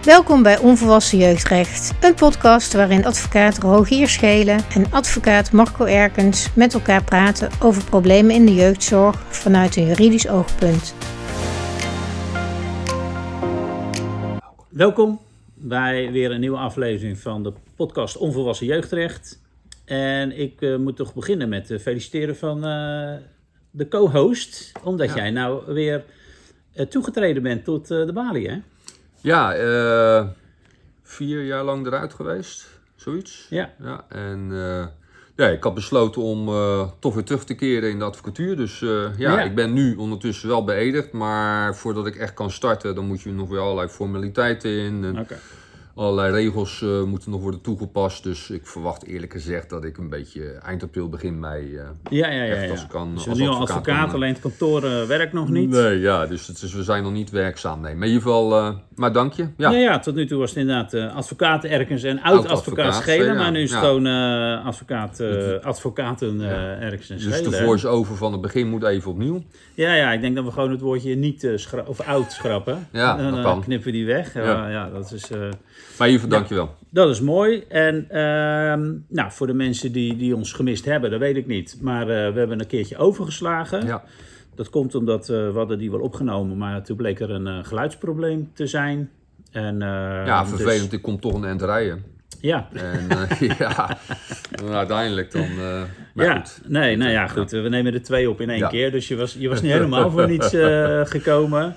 Welkom bij Onvolwassen Jeugdrecht, een podcast waarin advocaat Rogier Schelen en advocaat Marco Erkens met elkaar praten over problemen in de jeugdzorg vanuit een juridisch oogpunt. Welkom bij weer een nieuwe aflevering van de podcast Onvolwassen Jeugdrecht. En ik moet toch beginnen met feliciteren van de co-host, omdat jij nou weer toegetreden bent tot de balie, hè? Ja, 4 jaar lang eruit geweest, zoiets. Ja. En ik had besloten om toch weer terug te keren in de advocatuur. Dus ik ben nu ondertussen wel beëdigd. Maar voordat ik echt kan starten, dan moet je nog weer allerlei formaliteiten in. En allerlei regels moeten nog worden toegepast. Dus ik verwacht eerlijk gezegd dat ik een beetje eind april, begin mei als kan. Dus je bent nu al advocaat, alleen het kantoor werkt nog niet. Nee, ja, dus we zijn nog niet werkzaam. Nee. Maar in ieder geval, maar dank je. Ja. Tot nu toe was het inderdaad advocaat Erkens en oud-advocaat Schelen. Maar nu is het gewoon advocaten Erkens en Schelen. Dus de voice-over van het begin moet even opnieuw. Ja, ik denk dat we gewoon het woordje niet of oud schrappen. Ja, dan kan. knippen we die weg. Ja. Dat is... Maar hiervoor dank je wel. Dat is mooi. En voor de mensen die ons gemist hebben, dat weet ik niet. Maar we hebben een keertje overgeslagen. Ja. Dat komt omdat we hadden die wel opgenomen, maar toen bleek er een geluidsprobleem te zijn. En, vervelend. Dus... Ik kom toch een eind rijden. Ja. En uiteindelijk dan... goed. We nemen er 2 op in 1 keer. Dus je was niet helemaal voor niets gekomen.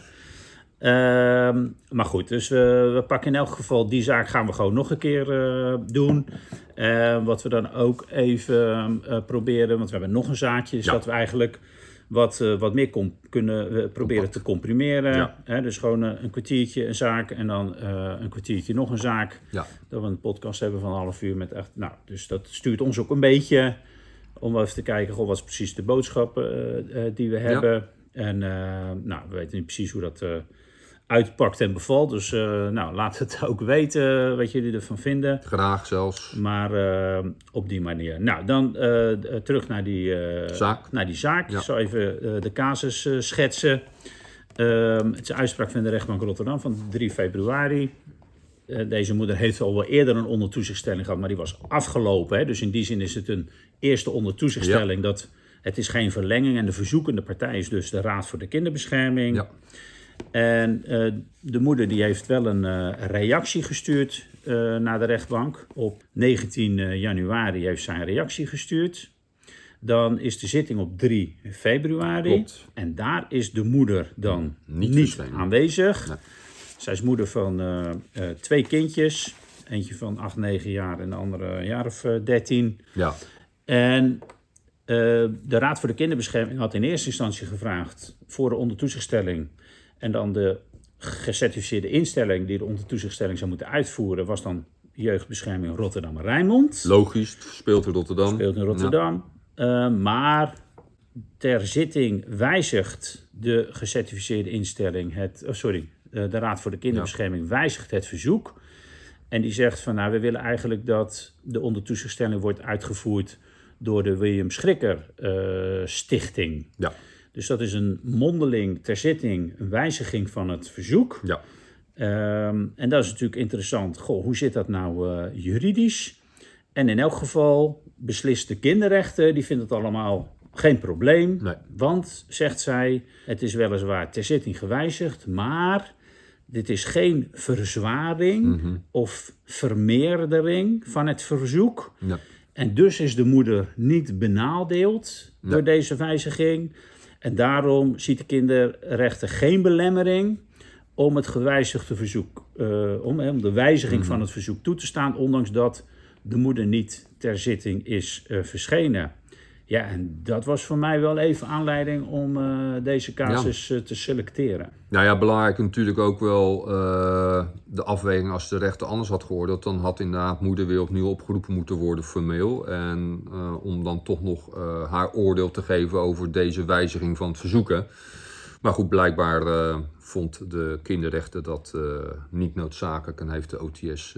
Maar goed, dus we pakken in elk geval die zaak gaan we gewoon nog een keer doen. Wat we dan ook even proberen, want we hebben nog een zaakje, is dat we eigenlijk wat meer kunnen proberen te comprimeren. Ja. Dus gewoon een kwartiertje een zaak en dan een kwartiertje nog een zaak. Ja. Dat we een podcast hebben van 1,5 uur met echt. Nou, dus dat stuurt ons ook een beetje om even te kijken, wat is precies de boodschap die we hebben. En we weten niet precies hoe dat uitpakt en bevalt. Dus laat het ook weten wat jullie ervan vinden. Graag zelfs. Maar op die manier. Nou, dan terug naar die zaak. Ja. Ik zal even de casus schetsen. Het is een uitspraak van de rechtbank Rotterdam van 3 februari. Deze moeder heeft al wel eerder een ondertoezichtstelling gehad, maar die was afgelopen. Hè? Dus in die zin is het een eerste ondertoezichtstelling. Ja. Dat het is geen verlenging en de verzoekende partij is dus de Raad voor de Kinderbescherming. Ja. En de moeder die heeft wel een reactie gestuurd naar de rechtbank. Op 19 januari heeft zij een reactie gestuurd. Dan is de zitting op 3 februari. Klopt. En daar is de moeder dan niet aanwezig. Nee. Zij is moeder van 2 kindjes. Eentje van 8, 9 jaar en de andere een jaar of 13. Ja. En de Raad voor de Kinderbescherming had in eerste instantie gevraagd voor de ondertoezichtstelling. En dan de gecertificeerde instelling die de ondertoezichtstelling zou moeten uitvoeren, was dan Jeugdbescherming Rotterdam-Rijnmond. Logisch, speelt in Rotterdam. Ja. Maar ter zitting wijzigt de gecertificeerde instelling de Raad voor de Kinderbescherming wijzigt het verzoek. En die zegt van we willen eigenlijk dat de ondertoezichtstelling wordt uitgevoerd door de William Schrikker Stichting. Ja. Dus dat is een mondeling ter zitting, een wijziging van het verzoek. Ja. En dat is natuurlijk interessant. Hoe zit dat nou juridisch? En in elk geval beslist de kinderrechten, die vindt het allemaal geen probleem. Nee. Want, zegt zij, het is weliswaar ter zitting gewijzigd, maar dit is geen verzwaring of vermeerdering van het verzoek. Ja. En dus is de moeder niet benadeeld door deze wijziging. En daarom ziet de kinderrechten geen belemmering om het gewijzigde verzoek, om de wijziging van het verzoek toe te staan, ondanks dat de moeder niet ter zitting is verschenen. Ja, en dat was voor mij wel even aanleiding om deze casus te selecteren. Nou ja, belangrijk natuurlijk ook wel de afweging als de rechter anders had geoordeeld. Dan had inderdaad moeder weer opnieuw opgeroepen moeten worden formeel. En om dan toch nog haar oordeel te geven over deze wijziging van het verzoeken. Maar goed, blijkbaar vond de kinderrechter dat niet noodzakelijk en heeft de OTS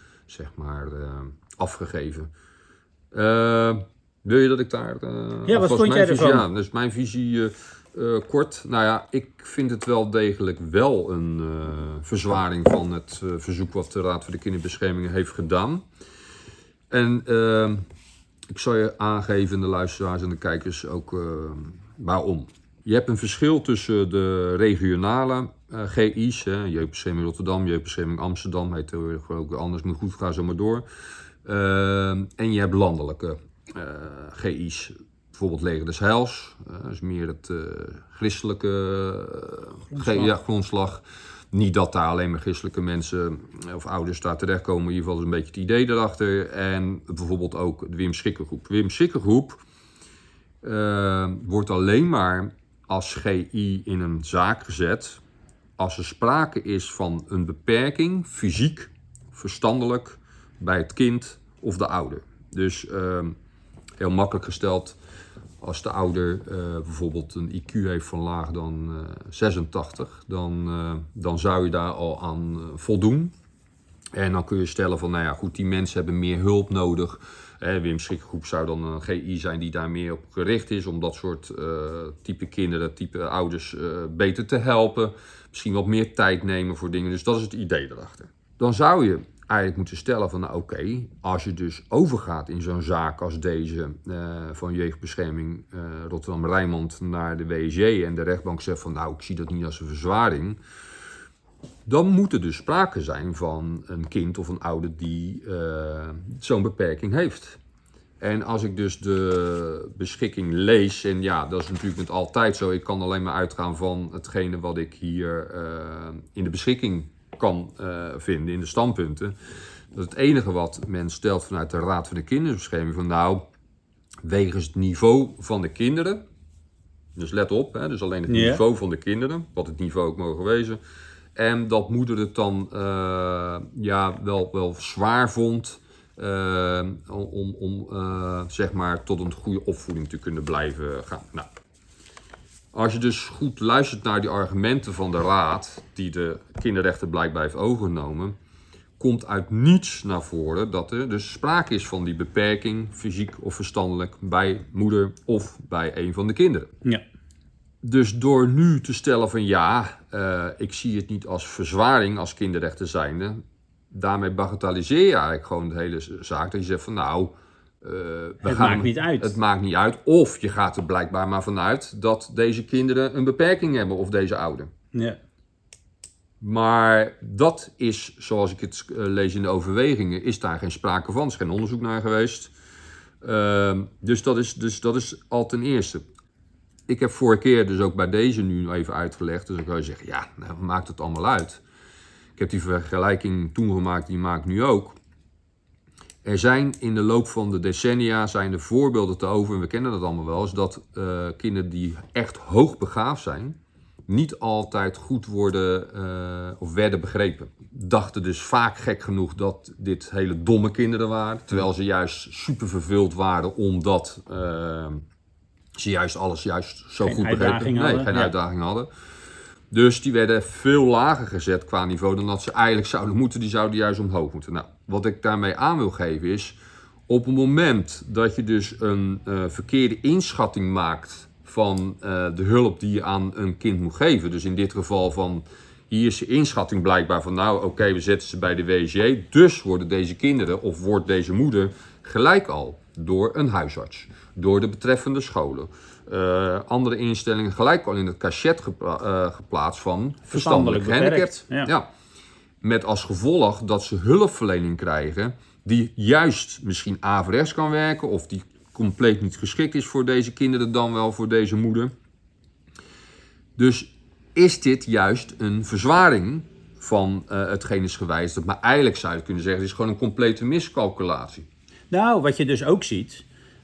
afgegeven. Wil je dat ik daar... wat vond jij ervan? Ja, dus mijn visie... kort. Nou ja, ik vind het wel degelijk wel een verzwaring van het verzoek wat de Raad voor de Kinderbescherming heeft gedaan. En ik zal je aangeven, de luisteraars en de kijkers, ook waarom. Je hebt een verschil tussen de regionale GI's, Jeugdbescherming Rotterdam, Jeugdbescherming Amsterdam, heet tegenwoordig ook anders, maar goed, ga zo maar door. En je hebt landelijke GI's, bijvoorbeeld Leger des Heils, dat is meer het christelijke grondslag. Niet dat daar alleen maar christelijke mensen of ouders daar terechtkomen, in ieder geval is een beetje het idee erachter. En bijvoorbeeld ook de Wim Schikkergroep. Wim Schikkergroep wordt alleen maar als GI in een zaak gezet als er sprake is van een beperking, fysiek, verstandelijk, bij het kind of de ouder. Dus heel makkelijk gesteld, als de ouder bijvoorbeeld een IQ heeft van lager dan 86, dan zou je daar al aan voldoen. En dan kun je stellen van, nou ja, goed, die mensen hebben meer hulp nodig. Wim Schikkergroep zou dan een GI zijn die daar meer op gericht is, om dat soort type kinderen, type ouders beter te helpen. Misschien wat meer tijd nemen voor dingen, dus dat is het idee erachter. Dan zou je eigenlijk moeten stellen van, nou oké, als je dus overgaat in zo'n zaak als deze van Jeugdbescherming Rotterdam-Rijnmond naar de WSJ en de rechtbank zegt van, nou ik zie dat niet als een verzwaring, dan moet er dus sprake zijn van een kind of een ouder die zo'n beperking heeft. En als ik dus de beschikking lees, en ja, dat is natuurlijk niet altijd zo, ik kan alleen maar uitgaan van hetgene wat ik hier in de beschikking kan vinden, in de standpunten. Dat het enige wat men stelt vanuit de Raad voor de Kinderbescherming, van nou, wegens het niveau van de kinderen, dus let op, dus alleen het niveau van de kinderen, wat het niveau ook mogen wezen, en dat moeder het dan wel zwaar vond om zeg maar tot een goede opvoeding te kunnen blijven gaan. Nou, als je dus goed luistert naar die argumenten van de Raad, die de kinderrechten blijkbaar heeft overgenomen, komt uit niets naar voren dat er dus sprake is van die beperking, fysiek of verstandelijk, bij moeder of bij een van de kinderen. Ja. Dus door nu te stellen van ik zie het niet als verzwaring als kinderrechten zijnde, daarmee bagatelliseer je eigenlijk gewoon de hele zaak. Dat je zegt van maakt niet uit. Het maakt niet uit. Of je gaat er blijkbaar maar vanuit dat deze kinderen een beperking hebben of deze ouder. Ja. Maar dat is, zoals ik het lees in de overwegingen, is daar geen sprake van. Er is geen onderzoek naar geweest. Dus dat is al ten eerste. Ik heb vorige keer dus ook bij deze nu even uitgelegd. Dus dan kan je zeggen, maakt het allemaal uit. Ik heb die vergelijking toen gemaakt, die maak ik nu ook. Er zijn in de loop van de decennia zijn voorbeelden te over, en we kennen dat allemaal wel, is dat kinderen die echt hoogbegaafd zijn, niet altijd goed worden of werden begrepen. Dachten dus vaak gek genoeg dat dit hele domme kinderen waren, terwijl ze juist super verveeld waren omdat ze juist alles zo goed begrepen. Geen uitdaging hadden. Dus die werden veel lager gezet qua niveau dan dat ze eigenlijk zouden moeten. Die zouden juist omhoog moeten. Nou, wat ik daarmee aan wil geven is, op het moment dat je dus een verkeerde inschatting maakt van de hulp die je aan een kind moet geven. Dus in dit geval van, hier is de inschatting blijkbaar van, we zetten ze bij de WSJ. Dus worden deze kinderen of wordt deze moeder gelijk al door een huisarts, door de betreffende scholen, andere instellingen gelijk al in het cachet geplaatst van verstandelijk gehandicapt. Ja. Met als gevolg dat ze hulpverlening krijgen die juist misschien averechts kan werken of die compleet niet geschikt is voor deze kinderen, dan wel voor deze moeder. Dus is dit juist een verzwaring van hetgeen is gewijzigd? Maar eigenlijk zou je kunnen zeggen, het is gewoon een complete miscalculatie. Nou, wat je dus ook ziet,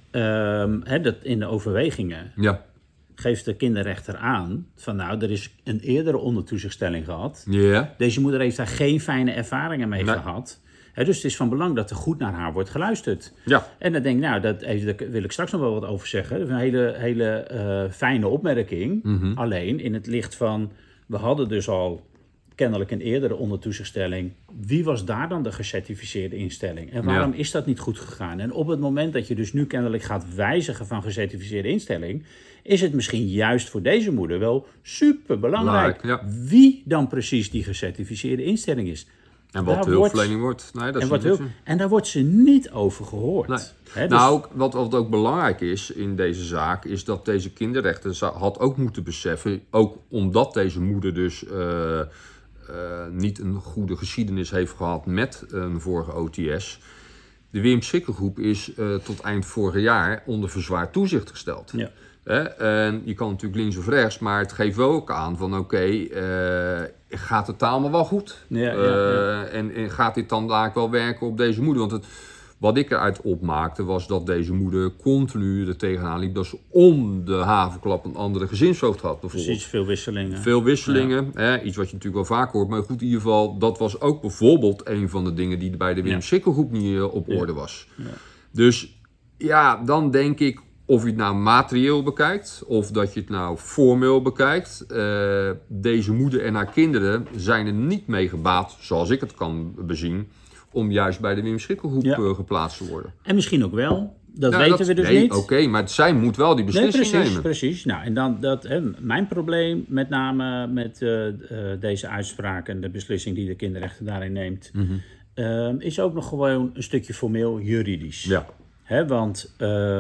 dat in de overwegingen geeft de kinderrechter aan van er is een eerdere ondertoezichtstelling gehad. Yeah. Deze moeder heeft daar geen fijne ervaringen mee gehad. Dus het is van belang dat er goed naar haar wordt geluisterd. Ja. En dan denk ik, daar wil ik straks nog wel wat over zeggen. Dat is een hele fijne opmerking. Mm-hmm. Alleen in het licht van, we hadden dus al kennelijk een eerdere ondertoezichtstelling. Wie was daar dan de gecertificeerde instelling? En waarom is dat niet goed gegaan? En op het moment dat je dus nu kennelijk gaat wijzigen van gecertificeerde instelling, is het misschien juist voor deze moeder wel super belangrijk wie dan precies die gecertificeerde instelling is. En wat de hulpverlening wordt. Nee, en daar wordt ze niet over gehoord. Nee. Hè, nou, wat ook belangrijk is in deze zaak, is dat deze kinderrechter had ook moeten beseffen, ook omdat deze moeder dus niet een goede geschiedenis heeft gehad met een vorige OTS. De Wim Sikkelgroep is tot eind vorig jaar onder verzwaard toezicht gesteld. Ja. En je kan natuurlijk links of rechts, maar het geeft wel ook aan van gaat het allemaal wel goed? En gaat dit dan eigenlijk wel werken op deze moeder? Want wat ik eruit opmaakte was dat deze moeder continu er tegenaan liep dat ze om de havenklap een andere gezinshoofd had. Precies, veel wisselingen. Veel wisselingen, iets wat je natuurlijk wel vaak hoort. Maar goed, in ieder geval, dat was ook bijvoorbeeld een van de dingen die bij de Wim Sikkelgroep niet op orde was. Ja. Dus ja, dan denk ik, of je het nou materieel bekijkt, of dat je het nou formeel bekijkt. Deze moeder en haar kinderen zijn er niet mee gebaat, zoals ik het kan bezien, om juist bij de Wim Sikkelgroep geplaatst te worden. En misschien ook wel. Dat weten we dus niet. Oké, maar zij moet wel die beslissing nemen. Precies. Nou, en dan mijn probleem met name met deze uitspraak en de beslissing die de kinderrechter daarin neemt, is ook nog gewoon een stukje formeel juridisch. Ja. Want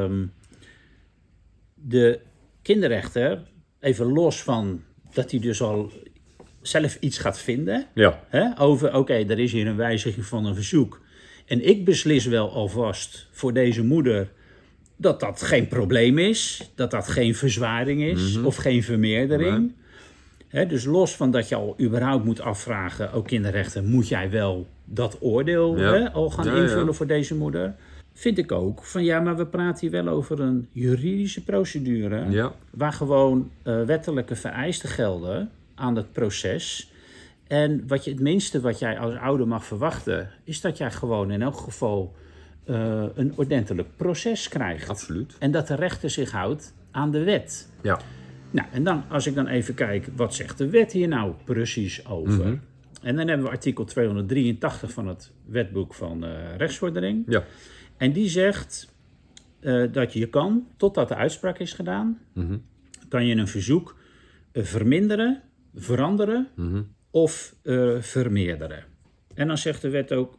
de kinderrechter, even los van dat hij dus al zelf iets gaat vinden, over er is hier een wijziging van een verzoek. En ik beslis wel alvast voor deze moeder dat dat geen probleem is, dat dat geen verzwaring is of geen vermeerdering. Dus los van dat je al überhaupt moet afvragen, kinderrechter, moet jij wel dat oordeel al gaan invullen voor deze moeder? Vind ik ook van maar we praten hier wel over een juridische procedure waar gewoon wettelijke vereisten gelden aan het proces. En het minste wat jij als ouder mag verwachten, is dat jij gewoon in elk geval een ordentelijk proces krijgt. Absoluut. En dat de rechter zich houdt aan de wet. Ja. Nou, en dan, als ik dan even kijk, wat zegt de wet hier nou precies over? En dan hebben we artikel 283 van het wetboek van rechtsvordering. Ja. En die zegt dat je kan, totdat de uitspraak is gedaan, kan je een verzoek verminderen, veranderen of vermeerderen. En dan zegt de wet ook,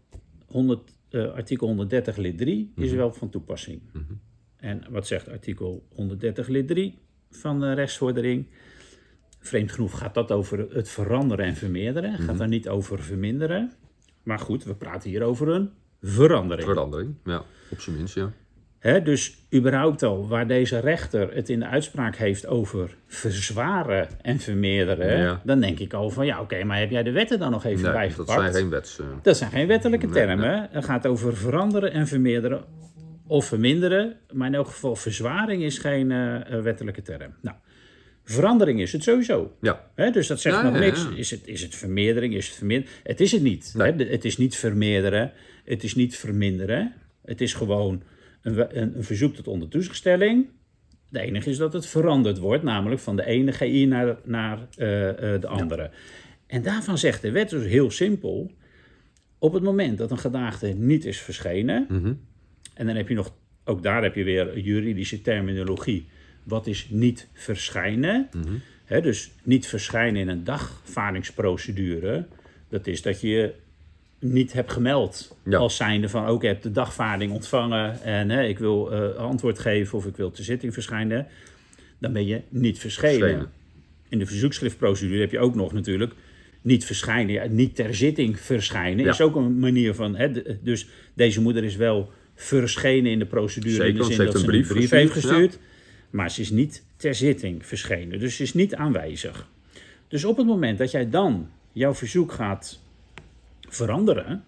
artikel 130 lid 3 is wel van toepassing. En wat zegt artikel 130 lid 3 van de rechtsvordering? Vreemd genoeg gaat dat over het veranderen en vermeerderen. Gaat daar niet over verminderen. Maar goed, we praten hier over een verandering. Verandering, ja, op zijn minst, ja. Dus überhaupt al, waar deze rechter het in de uitspraak heeft over verzwaren en vermeerderen, dan denk ik al van maar heb jij de wetten dan nog even bijgepakt? Dat zijn geen Dat zijn geen wettelijke termen. Nee. Het gaat over veranderen en vermeerderen of verminderen, maar in elk geval verzwaring is geen wettelijke term. Nou, verandering is het sowieso. Ja. Dus dat zegt nog niks. Ja. Is het vermeerdering? Is het verminderen? Het is het niet. Nee. Het is niet vermeerderen. Het is niet verminderen. Het is gewoon een verzoek tot ondertoezichtstelling. De enige is dat het veranderd wordt, namelijk van de ene GI naar de andere. Ja. En daarvan zegt de wet dus heel simpel, op het moment dat een gedaagde niet is verschenen, en dan heb je nog, ook daar heb je weer juridische terminologie, wat is niet verschijnen? Dus niet verschijnen in een dagvaardingsprocedure, dat is dat je niet heb gemeld als zijnde van ik heb de dagvaarding ontvangen en ik wil antwoord geven of ik wil ter zitting verschijnen, dan ben je niet verschenen. In de verzoekschriftprocedure heb je ook nog natuurlijk niet verschijnen, niet ter zitting verschijnen, is ook een manier van, dus deze moeder is wel verschenen in de procedure. Zeker, in de zin dat ze een brief heeft gestuurd, maar ze is niet ter zitting verschenen, dus ze is niet aanwezig. Dus op het moment dat jij dan jouw verzoek gaat veranderen,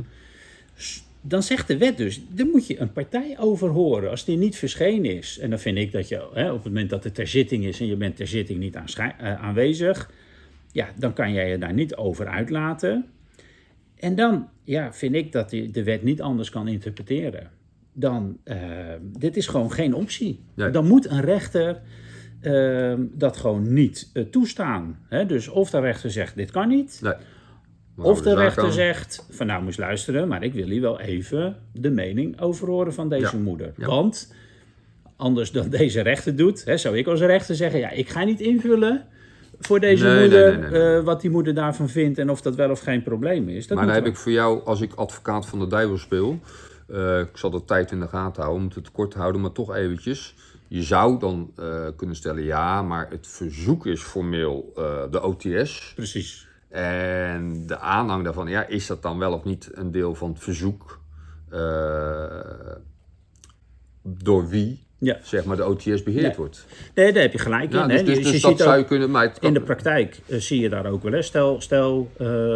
dan zegt de wet dus, dan moet je een partij over horen als die niet verschenen is. En dan vind ik dat je op het moment dat het ter zitting is en je bent ter zitting niet aanwezig, dan kan jij je daar niet over uitlaten. En dan vind ik dat de wet niet anders kan interpreteren dan, dit is gewoon geen optie. Nee. Dan moet een rechter dat gewoon niet toestaan. Hè? Dus of de rechter zegt, dit kan niet. Nee. Of de rechter zegt, van nou moest luisteren, maar ik wil hier wel even de mening over horen van deze moeder. Ja. Want anders dan deze rechter doet, zou ik als rechter zeggen, ja, ik ga niet invullen voor deze moeder wat die moeder daarvan vindt en of dat wel of geen probleem is. Maar dan heb ik voor jou, als ik advocaat van de duivel speel, ik zal de tijd in de gaten houden, om het kort te houden, maar toch eventjes. Je zou dan kunnen stellen, ja, maar het verzoek is formeel de OTS. Precies. En de aanhang daarvan, ja, is dat dan wel of niet een deel van het verzoek? Door wie, zeg maar, de OTS beheerd wordt? Nee, daar heb je gelijk in. Dus, dus je dat zou je kunnen... Maar in de praktijk zie je daar ook wel. Hè. Stel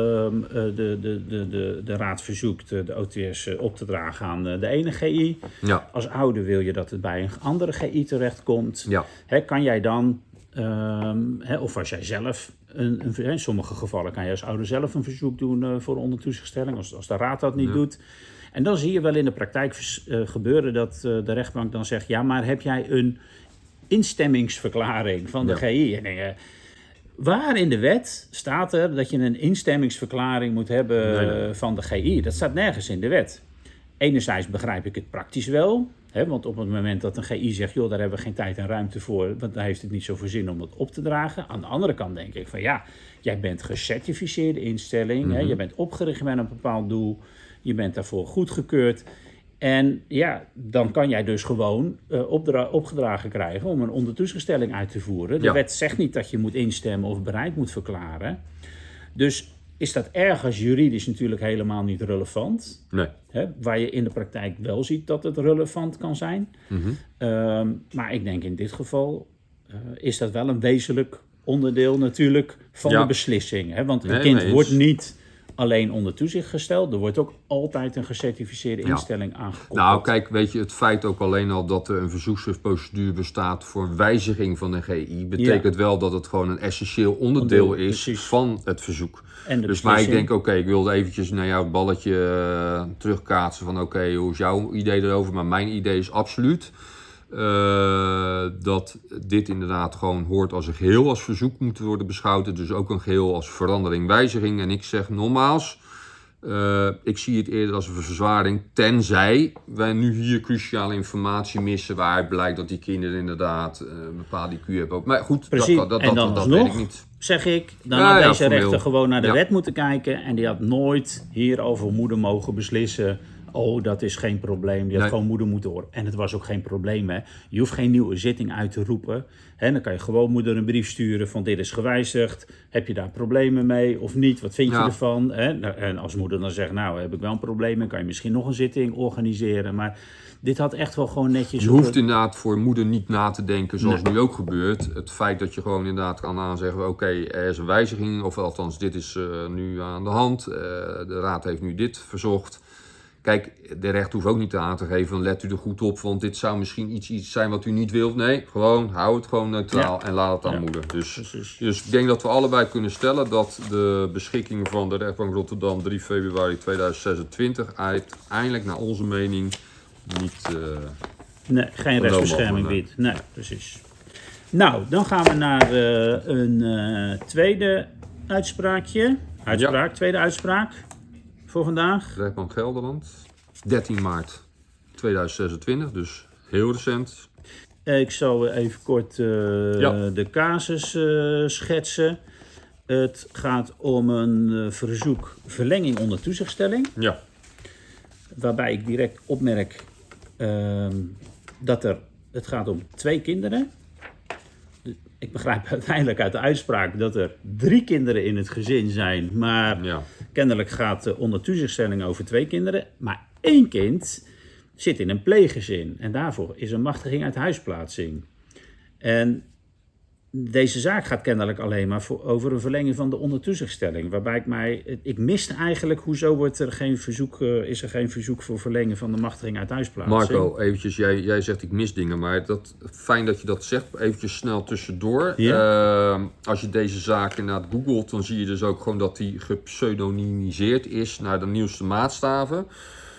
de raad verzoekt de OTS op te dragen aan de ene GI. Ja. Als ouder wil je dat het bij een andere GI terechtkomt. Ja. Kan jij dan, of als jij zelf... in sommige gevallen kan je als ouder zelf een verzoek doen voor ondertoezichtstelling, als de raad dat niet doet. En dan zie je wel in de praktijk gebeuren dat de rechtbank dan zegt, ja, maar heb jij een instemmingsverklaring van de GI? En waar in de wet staat er dat je een instemmingsverklaring moet hebben van de GI? Dat staat nergens in de wet. Enerzijds begrijp ik het praktisch wel. Want op het moment dat een GI zegt, joh, daar hebben we geen tijd en ruimte voor, want dan heeft het niet zoveel zin om dat op te dragen. Aan de andere kant denk ik van ja, jij bent gecertificeerde instelling, je bent opgericht met een bepaald doel, je bent daarvoor goedgekeurd. En ja, dan kan jij dus gewoon opgedragen krijgen om een ondertoezichtstelling uit te voeren. De wet zegt niet dat je moet instemmen of bereid moet verklaren. Dus is dat ergens juridisch natuurlijk helemaal niet relevant. Nee. Waar je in de praktijk wel ziet dat het relevant kan zijn. Maar ik denk in dit geval is dat wel een wezenlijk onderdeel natuurlijk van de beslissing. Want een kind wordt niet alleen onder toezicht gesteld. Er wordt ook altijd een gecertificeerde instelling aangekoppeld. Nou kijk, weet je, het feit ook alleen al dat er een verzoeksprocedure bestaat voor een wijziging van een GI, betekent wel dat het gewoon een essentieel onderdeel is van het verzoek. Dus maar ik denk, ik wilde eventjes naar jouw balletje terugkaatsen van hoe is jouw idee erover? Maar mijn idee is absoluut dat dit inderdaad gewoon hoort als een geheel als verzoek moet worden beschouwd. Dus ook een geheel als verandering, wijziging. En ik zeg nogmaals, ik zie het eerder als een verzwaring, tenzij wij nu hier cruciale informatie missen waaruit blijkt dat die kinderen inderdaad een bepaalde IQ hebben. Maar goed, dat weet ik niet. Zeg ik, dan had deze rechter gewoon naar de wet moeten kijken en die had nooit hierover moeder mogen beslissen. Oh, dat is geen probleem. Die had gewoon moeder moeten horen. En het was ook geen probleem. Hè. Je hoeft geen nieuwe zitting uit te roepen. Dan kan je gewoon moeder een brief sturen van dit is gewijzigd. Heb je daar problemen mee of niet? Wat vind je ervan? En als moeder dan zegt, nou heb ik wel een probleem. Dan kan je misschien nog een zitting organiseren. Maar dit had echt wel gewoon netjes... Je hoeft inderdaad voor moeder niet na te denken zoals nu ook gebeurt. Het feit dat je gewoon inderdaad kan aanzeggen, er is een wijziging. Of althans, dit is nu aan de hand. De raad heeft nu dit verzocht. Kijk, de rechter hoeft ook niet aan te geven van let u er goed op, want dit zou misschien iets zijn wat u niet wilt. Nee, gewoon hou het gewoon neutraal en laat het aan moeder. Dus ik denk dat we allebei kunnen stellen dat de beschikking van de rechtbank Rotterdam 3 februari 2026 uiteindelijk naar onze mening niet... geen rechtsbescherming biedt. Nee, precies. Nou, dan gaan we naar een tweede uitspraakje. Tweede uitspraak. Voor vandaag? Rechtbank Gelderland, 13 maart 2026, dus heel recent. Ik zal even kort de casus schetsen. Het gaat om een verzoek verlenging onder toezichtstelling. Ja. Waarbij ik direct opmerk dat het gaat om 2 kinderen. Ik begrijp uiteindelijk uit de uitspraak dat er 3 kinderen in het gezin zijn. Maar kennelijk gaat de onder toezichtstelling over 2 kinderen. Maar 1 kind zit in een pleeggezin. En daarvoor is een machtiging uit huisplaatsing. En deze zaak gaat kennelijk alleen maar over een verlenging van de ondertoezichtstelling. Waarbij ik miste eigenlijk, hoezo wordt er geen verzoek, is er geen verzoek voor verlengen van de machtiging uit huisplaatsing? Marco, eventjes, jij zegt ik mis dingen, maar fijn dat je dat zegt. Eventjes snel tussendoor. Als je deze zaak inderdaad googelt, dan zie je dus ook gewoon dat die gepseudonymiseerd is naar de nieuwste maatstaven.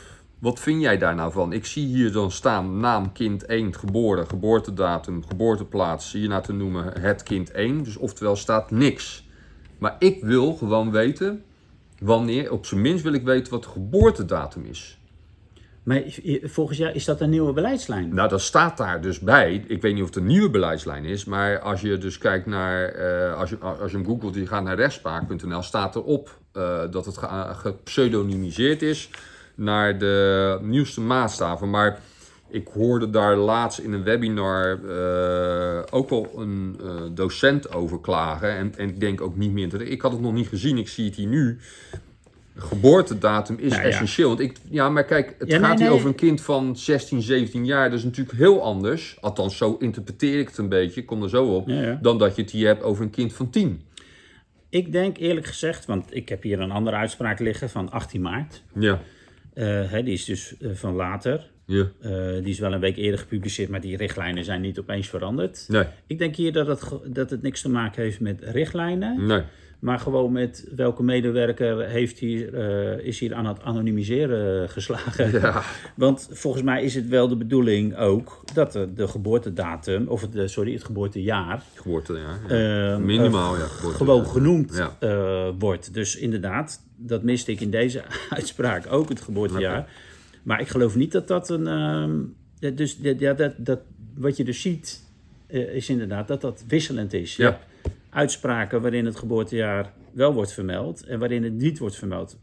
Wat vind jij daar nou van? Ik zie hier dan staan naam kind 1, geboren, geboortedatum, geboorteplaats, hierna te noemen het kind 1. Dus oftewel staat niks. Maar ik wil gewoon weten wanneer, op zijn minst wil ik weten wat de geboortedatum is. Maar volgens jou is dat een nieuwe beleidslijn? Nou, dat staat daar dus bij. Ik weet niet of het een nieuwe beleidslijn is, maar als je dus kijkt naar, als je hem googelt, je gaat naar rechtspraak.nl, staat erop dat het gepseudonymiseerd is naar de nieuwste maatstaven. Maar ik hoorde daar laatst in een webinar ook wel een docent over klagen. En ik denk ook niet meer. Ik had het nog niet gezien, ik zie het hier nu. Geboortedatum is essentieel. Want maar kijk, het gaat hier over een kind van 16, 17 jaar. Dat is natuurlijk heel anders. Althans, zo interpreteer ik het een beetje. Ik kom er zo op. Dan dat je het hier hebt over een kind van 10. Ik denk eerlijk gezegd, want ik heb hier een andere uitspraak liggen van 18 maart. Ja. Die is dus van later. Ja. Die is wel een week eerder gepubliceerd, maar die richtlijnen zijn niet opeens veranderd. Nee. Ik denk hier dat het niks te maken heeft met richtlijnen. Nee. Maar gewoon met welke medewerker is hier aan het anonimiseren geslagen. Ja. Want volgens mij is het wel de bedoeling ook dat de geboortedatum, of het geboortejaar. Minimaal, gewoon genoemd wordt. Dus inderdaad, dat miste ik in deze uitspraak ook, het geboortejaar. Okay. Maar ik geloof niet dat dat een... wat je dus ziet, is inderdaad dat dat wisselend is. Ja. Uitspraken waarin het geboortejaar wel wordt vermeld en waarin het niet wordt vermeld.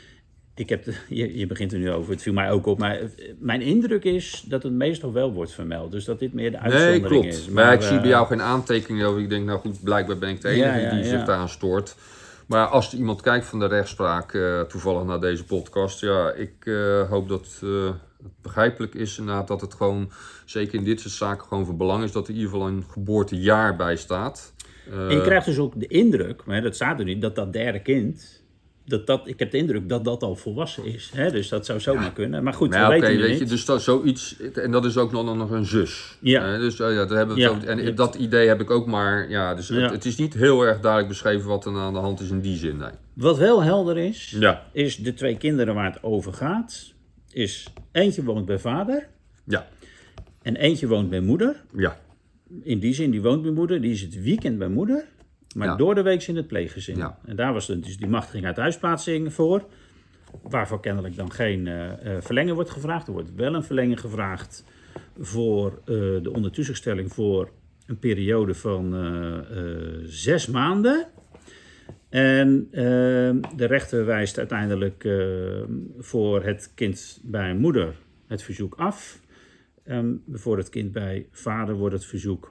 Je begint er nu over, het viel mij ook op, maar mijn indruk is dat het meestal wel wordt vermeld. Dus dat dit meer de uitzondering is. Maar ik zie bij jou geen aantekeningen over. Ik denk, nou goed, blijkelijk ben ik de enige die zich daaraan stoort. Maar als er iemand kijkt van de rechtspraak, toevallig naar deze podcast, ik hoop dat het begrijpelijk is inderdaad dat het gewoon, zeker in dit soort zaken, gewoon van belang is dat er in ieder geval een geboortejaar bij staat. En je krijgt dus ook de indruk, maar dat staat er niet, dat derde kind, ik heb de indruk dat dat al volwassen is. Hè? Dus dat zou zomaar kunnen. Maar goed, we weten het niet. Dus dat zoiets, en dat is ook nog een zus. Ja. Dus daar hebben we het en dat idee heb ik ook maar. Dus het is niet heel erg duidelijk beschreven wat er aan de hand is in die zin. Nee. Wat wel helder is, is de 2 kinderen waar het over gaat, is eentje woont bij vader. Ja. En eentje woont bij moeder. Ja. In die zin, die woont bij moeder, die is het weekend bij moeder, maar door de week in het pleeggezin. Ja. En daar was dus die machtiging uit huisplaatsing voor, waarvoor kennelijk dan geen verlenging wordt gevraagd. Er wordt wel een verlenging gevraagd voor de ondertoezichtstelling voor een periode van 6 maanden. En de rechter wijst uiteindelijk voor het kind bij moeder het verzoek af. Voor het kind bij vader wordt het verzoek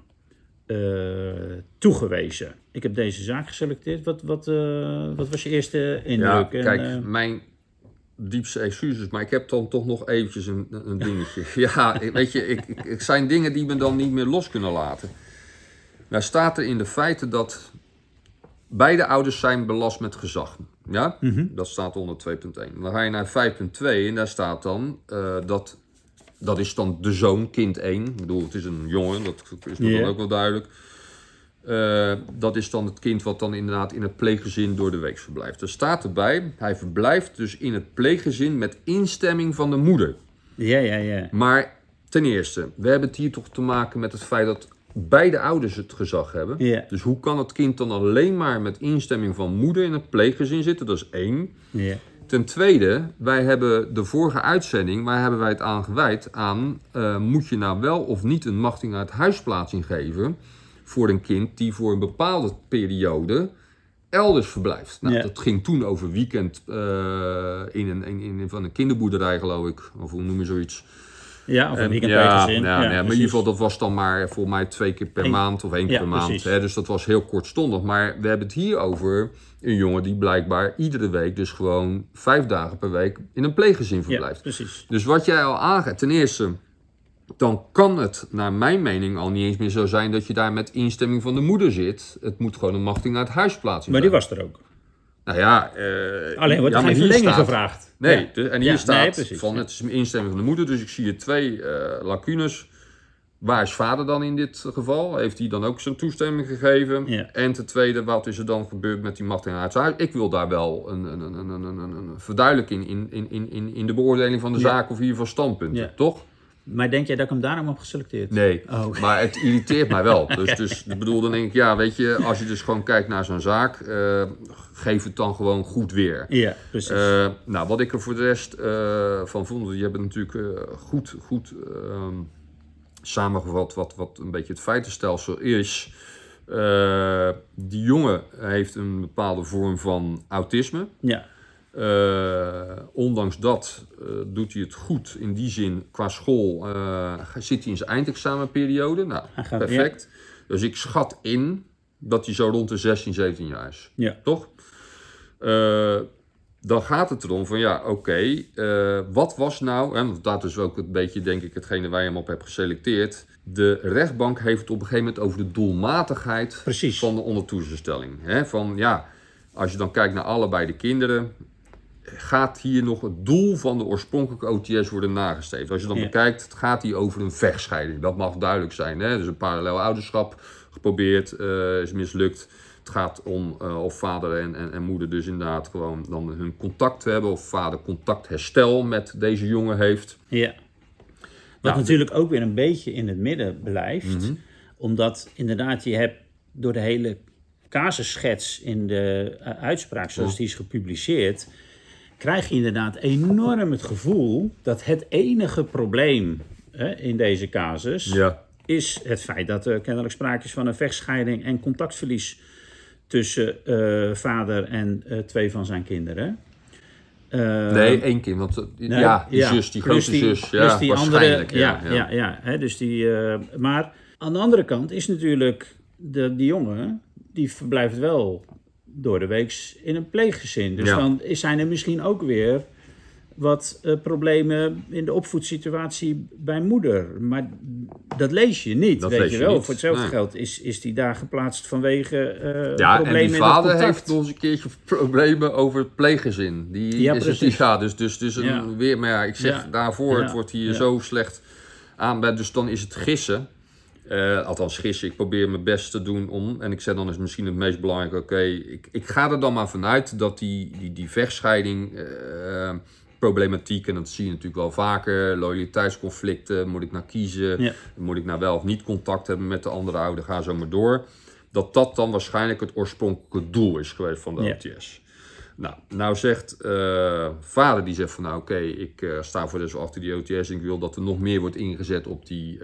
toegewezen. Ik heb deze zaak geselecteerd. Wat was je eerste indruk? Ja, kijk, mijn diepste excuses, maar ik heb dan toch nog eventjes een dingetje. Weet je, ik zijn dingen die me dan niet meer los kunnen laten. Nou staat er in de feiten dat beide ouders zijn belast met gezag. Ja? Mm-hmm. Dat staat onder 2.1. Dan ga je naar 5.2 en daar staat dan dat is dan de zoon, kind 1. Ik bedoel, het is een jongen, dat is me dan ook wel duidelijk. Dat is dan het kind wat dan inderdaad in het pleeggezin door de week verblijft. Er staat erbij, hij verblijft dus in het pleeggezin met instemming van de moeder. Ja. Maar ten eerste, we hebben het hier toch te maken met het feit dat beide ouders het gezag hebben. Ja. Dus hoe kan het kind dan alleen maar met instemming van moeder in het pleeggezin zitten? Dat is 1. Ja. Ten tweede, wij hebben de vorige uitzending, waar hebben wij het aan gewijd aan, moet je nou wel of niet een machtiging uit huisplaatsing geven voor een kind die voor een bepaalde periode elders verblijft. Nou, dat ging toen over weekend van een kinderboerderij, geloof ik, of hoe noem je zoiets. Ja, of een weekendpleeggezin. Maar in ieder geval, dat was dan maar voor mij 2 keer per maand of 1 keer per maand. Hè, dus dat was heel kortstondig. Maar we hebben het hier over een jongen die blijkbaar iedere week, dus gewoon 5 dagen per week, in een pleeggezin verblijft. Ja, precies. Dus wat jij al aangeeft, ten eerste, dan kan het naar mijn mening al niet eens meer zo zijn dat je daar met instemming van de moeder zit. Het moet gewoon een machtiging uit huisplaatsing Maar die was er ook. Nou ja, alleen wordt er geen verlenging gevraagd. Nee, en hier staat van het is een instemming van de moeder. Dus ik zie hier 2 lacunes. waar is vader dan in dit geval? Heeft hij dan ook zijn toestemming gegeven? Ja. En ten tweede, wat is er dan gebeurd met die machtiging uit huis? Ik wil daar wel een verduidelijking in de beoordeling van de zaak of hier van standpunten, toch? Maar denk jij dat ik hem daarom heb geselecteerd? Nee, maar het irriteert mij wel. Ja. Dus ik bedoel, dan denk ik, weet je, als je dus gewoon kijkt naar zo'n zaak, geef het dan gewoon goed weer. Ja, precies. Wat ik er voor de rest van vond, je hebt het natuurlijk goed samengevat wat een beetje het feitenstelsel is. Die jongen heeft een bepaalde vorm van autisme. Ja. Ondanks dat doet hij het goed in die zin qua school. Zit hij in zijn eindexamenperiode. Nou, perfect. Ja. Dus ik schat in dat hij zo rond de 16, 17 jaar is. Ja. Toch? Dan gaat het erom van wat was nou, en dat is ook een beetje denk ik hetgene waar je hem op hebt geselecteerd. De rechtbank heeft het op een gegeven moment over de doelmatigheid van de ondertoezichtstelling. Als je dan kijkt naar allebei de kinderen, gaat hier nog het doel van de oorspronkelijke OTS worden nagestreefd. Als je dan bekijkt, het gaat hier over een vechtscheiding. Dat mag duidelijk zijn. Hè? Dus een parallel ouderschap geprobeerd, is mislukt. Het gaat om of vader en moeder dus inderdaad gewoon dan hun contact hebben. Of vader contactherstel met deze jongen heeft. Ja. Wat natuurlijk ook weer een beetje in het midden blijft. Mm-hmm. Omdat inderdaad je hebt door de hele casusschets in de uitspraak zoals die is gepubliceerd, krijg je inderdaad enorm het gevoel dat het enige probleem in deze casus is het feit dat er kennelijk sprake is van een vechtscheiding en contactverlies tussen vader en 2 van zijn kinderen. Nee, 1 kind, want die zus, die grote zus, dus die waarschijnlijk. Andere, dus die, maar aan de andere kant is natuurlijk die jongen, die verblijft wel door de week in een pleeggezin. Dus dan zijn er misschien ook weer wat problemen in de opvoedsituatie bij moeder. Maar dat lees je niet, dat weet je wel. Voor hetzelfde geld is die daar geplaatst vanwege problemen en die vader heeft nog eens een keertje problemen over het pleeggezin. Maar ik zeg daarvoor, het wordt hier zo slecht aan. Dus dan is het gissen. Althans gissen, ik probeer mijn best te doen om, en ik zeg dan is misschien het meest belangrijke, ik ga er dan maar vanuit dat die vechtscheiding problematiek, en dat zie je natuurlijk wel vaker, loyaliteitsconflicten, moet ik nou kiezen, moet ik nou wel of niet contact hebben met de andere ouder, ga zo maar door, dat dan waarschijnlijk het oorspronkelijke doel is geweest van de OTS. Nou zegt vader, die zegt van ik sta voor dus achter die OTS en ik wil dat er nog meer wordt ingezet op die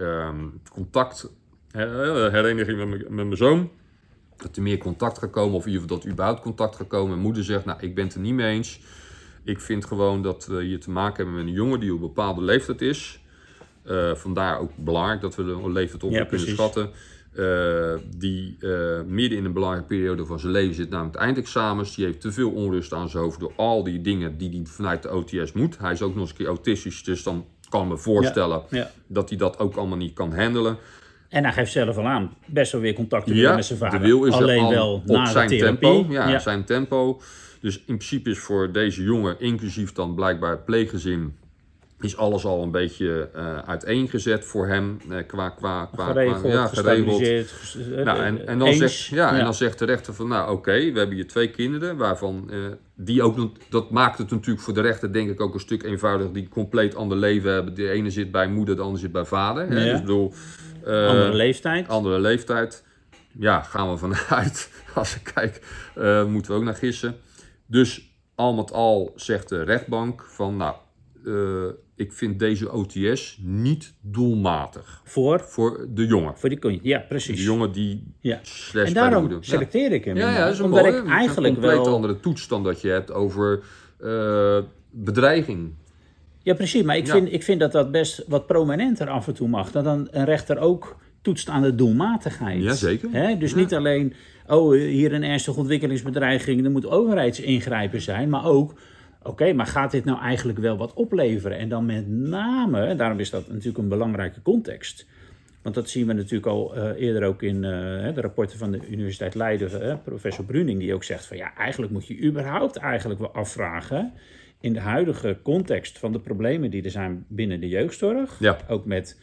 hereniging met mijn zoon. Dat er meer contact gaat komen of in ieder geval dat überhaupt contact gaat komen. Mijn moeder zegt, ik ben het er niet mee eens. Ik vind gewoon dat we hier te maken hebben met een jongen die op een bepaalde leeftijd is. Vandaar ook belangrijk dat we de leeftijd op kunnen schatten. Die midden in een belangrijke periode van zijn leven zit, namelijk het eindexamens. Die heeft te veel onrust aan zijn hoofd door al die dingen die hij vanuit de OTS moet. Hij is ook nog eens een keer autistisch, dus dan kan ik me voorstellen dat hij dat ook allemaal niet kan handelen. En hij geeft zelf al aan best wel weer contact te hebben met zijn vader. De wil is alleen wel op na zijn de therapie. tempo. Zijn tempo. Dus in principe is voor deze jongen, inclusief dan blijkbaar het pleeggezin, is alles al een beetje uiteengezet voor hem. Geregeld. En dan zegt de rechter van, we hebben hier 2 kinderen, waarvan die ook, dat maakt het natuurlijk voor de rechter denk ik ook een stuk eenvoudiger, die een compleet ander leven hebben. De ene zit bij moeder, de ander zit bij vader. Hè? Dus ik bedoel, andere leeftijd. Ja, gaan we vanuit. Als ik kijk, moeten we ook naar gissen. Dus al met al zegt de rechtbank van, ik vind deze OTS niet doelmatig. Voor de jongen. Voor die kindje, ja, precies. De jongen die slash en bij de daarom moeder. selecteer ik hem. Ja, dat is omdat mooi, ik eigenlijk een compleet wel andere toets dan dat je hebt over bedreiging. Ja, precies. Maar ik vind dat best wat prominenter af en toe mag. Dat dan een rechter ook toetst aan de doelmatigheid. Ja, zeker. Dus niet alleen, hier een ernstige ontwikkelingsbedreiging, er moet overheidsingrijpen zijn, maar ook, maar gaat dit nou eigenlijk wel wat opleveren? En dan met name, daarom is dat natuurlijk een belangrijke context. Want dat zien we natuurlijk al eerder ook in de rapporten van de Universiteit Leiden, professor Bruning, die ook zegt van eigenlijk moet je überhaupt eigenlijk wel afvragen in de huidige context van de problemen die er zijn binnen de jeugdzorg. Ja. Ook met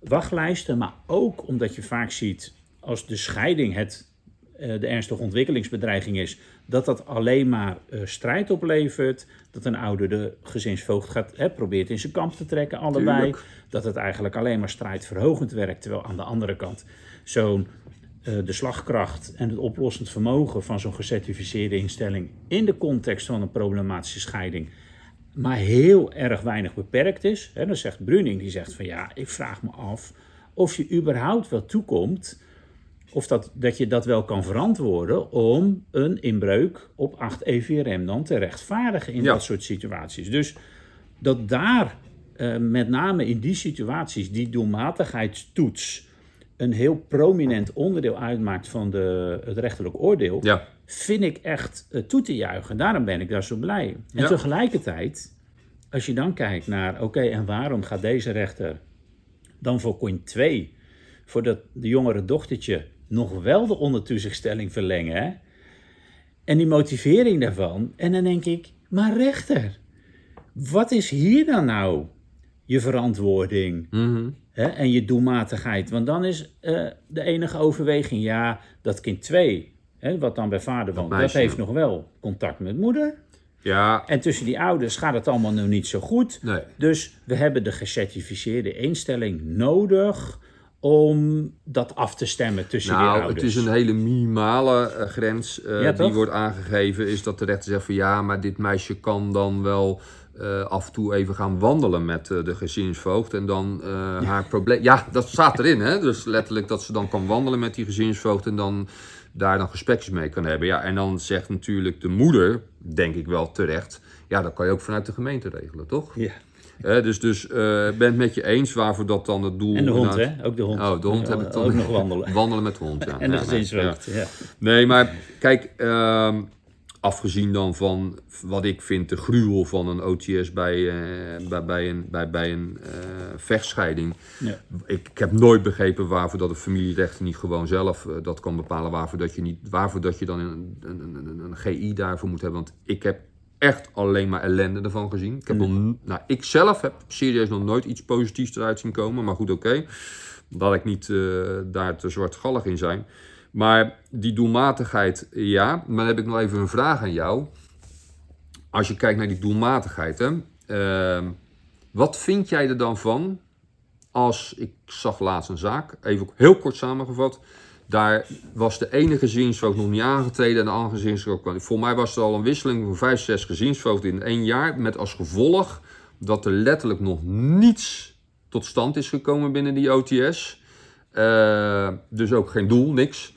wachtlijsten, maar ook omdat je vaak ziet als de scheiding de ernstige ontwikkelingsbedreiging is, dat alleen maar strijd oplevert, dat een ouder de gezinsvoogd probeert in zijn kamp te trekken, allebei. Tuurlijk. Dat het eigenlijk alleen maar strijdverhogend werkt, terwijl aan de andere kant de slagkracht en het oplossend vermogen van zo'n gecertificeerde instelling in de context van een problematische scheiding maar heel erg weinig beperkt is. Dan zegt Bruning, die zegt van ja, ik vraag me af of je überhaupt wel toekomt, of dat je dat wel kan verantwoorden om een inbreuk op 8 EVRM dan te rechtvaardigen in dat soort situaties. Dus dat daar met name in die situaties die doelmatigheidstoets een heel prominent onderdeel uitmaakt van het rechterlijk oordeel, vind ik echt toe te juichen. Daarom ben ik daar zo blij. En tegelijkertijd, als je dan kijkt naar, en waarom gaat deze rechter dan voor coin 2, voor de jongere dochtertje, nog wel de ondertoezichtstelling verlengen? Hè? En die motivering daarvan. En dan denk ik, maar rechter, wat is hier dan nou je verantwoording? En je doelmatigheid? Want dan is de enige overweging, dat kind 2, wat dan bij vader woont, dat heeft nog wel contact met moeder. Ja. En tussen die ouders gaat het allemaal nog niet zo goed. Nee. Dus we hebben de gecertificeerde instelling nodig om dat af te stemmen tussen die ouders. Het is een hele minimale grens die wordt aangegeven. Is dat de rechter zegt van maar dit meisje kan dan wel af en toe even gaan wandelen met de gezinsvoogd. En dan haar probleem... Ja, dat staat erin, hè. Dus letterlijk dat ze dan kan wandelen met die gezinsvoogd en dan daar dan gesprekjes mee kan hebben. Ja, en dan zegt natuurlijk de moeder, denk ik wel terecht, dat kan je ook vanuit de gemeente regelen, toch? Ja. Dus ben het met je eens waarvoor dat dan het doel... En de hond, hè? Ook de hond. Oh, de hond heb ik dan ook nog wandelen. Wandelen met de hond, ja. En de gezinsvoogd, ja. Nee, maar kijk, afgezien dan van wat ik vind de gruwel van een OTS bij een vechtscheiding. Ja. Ik heb nooit begrepen waarvoor dat de familierechter niet gewoon zelf dat kan bepalen. Waarvoor dat je dan een GI daarvoor moet hebben. Want ik heb echt alleen maar ellende ervan gezien. Ik zelf heb serieus nog nooit iets positiefs eruit zien komen. Maar goed, dat ik niet daar te zwartgallig in zijn. Maar die doelmatigheid, maar dan heb ik nog even een vraag aan jou. Als je kijkt naar die doelmatigheid, wat vind jij er dan van als, ik zag laatst een zaak, even heel kort samengevat, daar was de ene gezinsvoogd nog niet aangetreden en de andere gezinsvoogd kwam. Voor mij was er al een wisseling van 5, 6 gezinsvoogden in 1 jaar, met als gevolg dat er letterlijk nog niets tot stand is gekomen binnen die OTS. Dus ook geen doel, niks.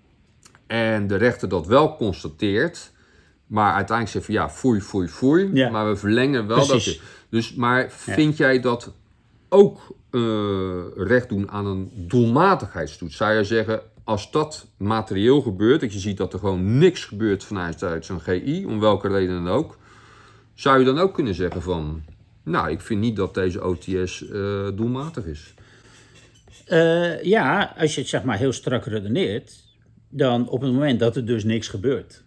En de rechter dat wel constateert, maar uiteindelijk zegt van foei. Ja. Maar we verlengen wel dat. Dus, maar vind jij dat ook recht doen aan een doelmatigheidstoets? Zou je zeggen, als dat materieel gebeurt, dat je ziet dat er gewoon niks gebeurt vanuit zo'n GI, om welke reden dan ook, zou je dan ook kunnen zeggen van, ik vind niet dat deze OTS doelmatig is? Als je het heel strak redeneert, dan op het moment dat er dus niks gebeurt,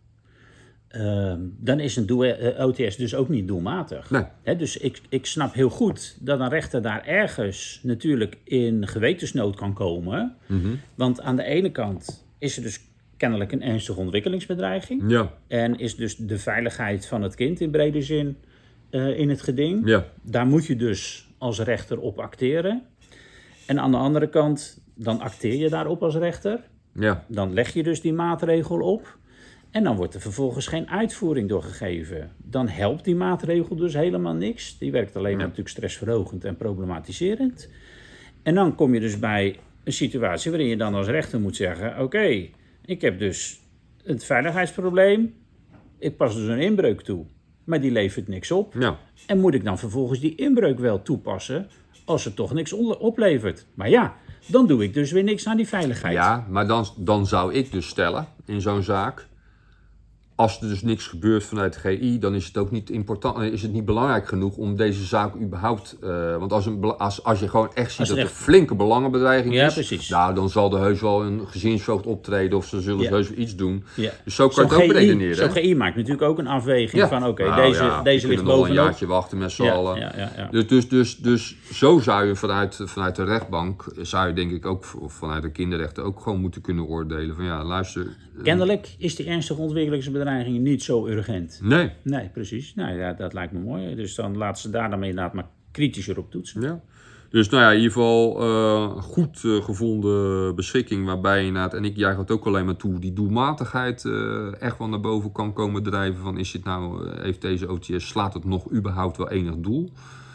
dan is een OTS dus ook niet doelmatig. Nee. Dus ik snap heel goed dat een rechter daar ergens natuurlijk in gewetensnood kan komen. Mm-hmm. Want aan de ene kant is er dus kennelijk een ernstige ontwikkelingsbedreiging. Ja. En is dus de veiligheid van het kind in brede zin in het geding. Ja. Daar moet je dus als rechter op acteren. En aan de andere kant, dan acteer je daarop als rechter. Ja. Dan leg je dus die maatregel op. En dan wordt er vervolgens geen uitvoering doorgegeven. Dan helpt die maatregel dus helemaal niks. Die werkt alleen maar natuurlijk stressverhogend en problematiserend. En dan kom je dus bij een situatie waarin je dan als rechter moet zeggen, oké, ik heb dus het veiligheidsprobleem. Ik pas dus een inbreuk toe. Maar die levert niks op. Ja. En moet ik dan vervolgens die inbreuk wel toepassen als het toch niks oplevert? Maar dan doe ik dus weer niks aan die veiligheid. Ja, maar dan zou ik dus stellen in zo'n zaak, als er dus niks gebeurt vanuit de GI, dan is het ook niet is het niet belangrijk genoeg om deze zaak überhaupt... want als je gewoon echt ziet dat er flinke belangenbedreiging is... Precies. Nou, dan zal er heus wel een gezinsvoogd optreden of ze zullen heus wel iets doen. Ja. Dus zo kan je het ook redeneren. Zo'n GI maakt natuurlijk ook een afweging van deze ligt bovenop. Nog een jaartje wachten met z'n allen. Ja. Dus zo zou je vanuit de rechtbank, zou je denk ik ook vanuit de kinderrechten ook gewoon moeten kunnen oordelen van luister... Kennelijk is die ernstige ontwikkelingsbedreiging niet zo urgent. Nee, precies. Nou ja, dat lijkt me mooi. Dus dan laten ze daar dan inderdaad maar kritischer op toetsen. Ja. Dus in ieder geval goed gevonden beschikking waarbij inderdaad, en ik juich het ook alleen maar toe, die doelmatigheid echt wel naar boven kan komen drijven van heeft deze OTS, slaat het nog überhaupt wel enig doel?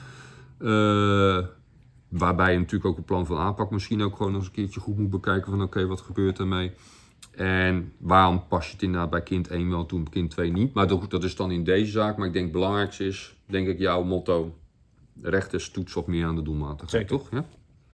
Waarbij je natuurlijk ook een plan van aanpak misschien ook gewoon eens een keertje goed moet bekijken van oké, wat gebeurt ermee? En waarom pas je het inderdaad bij kind 1 wel toen kind 2 niet? Maar dat is dan in deze zaak. Maar ik denk het belangrijkste is, denk ik, jouw motto. Rechters toetsen wat meer aan de doelmatigheid, toch? Ja?